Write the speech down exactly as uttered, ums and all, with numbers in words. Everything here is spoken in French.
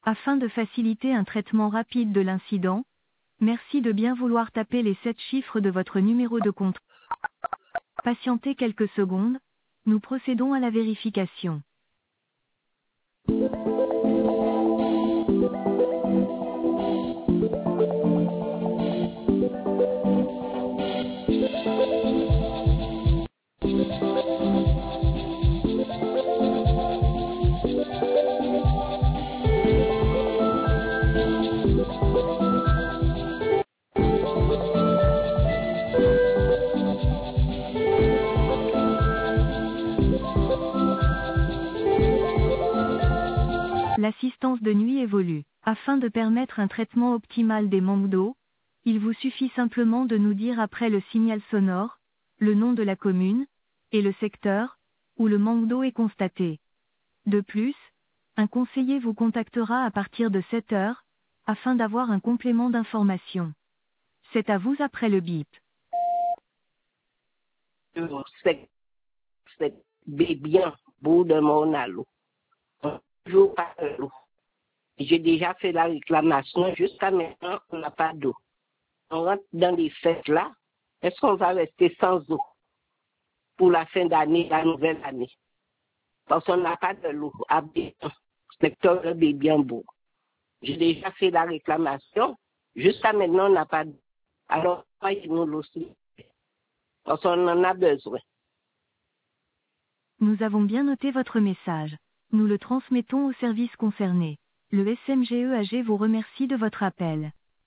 Afin de faciliter un traitement rapide de l'incident, merci de bien vouloir taper les sept chiffres de votre numéro de compte. Patientez quelques secondes, nous procédons à la vérification. L'assistance de nuit évolue. Afin de permettre un traitement optimal des manques d'eau, il vous suffit simplement de nous dire après le signal sonore, le nom de la commune, et le secteur, où le manque d'eau est constaté. De plus, un conseiller vous contactera à partir de sept heures, afin d'avoir un complément d'information. C'est à vous après le bip. C'est c'est bien beau de mon allo. Toujours pas d'eau. J'ai déjà fait la réclamation. Jusqu'à maintenant, on n'a pas d'eau. On rentre dans les fêtes là. Est-ce qu'on va rester sans eau pour la fin d'année, la nouvelle année? Parce qu'on n'a pas de l'eau à Béton, secteur de Bébienbourg. J'ai déjà fait la réclamation. Jusqu'à maintenant, on n'a pas d'eau. Alors, voyez-nous l'eau aussi. Parce qu'on en a besoin. Nous avons bien noté votre message. Nous le transmettons aux services concernés. Le S M G E A G vous remercie de votre appel.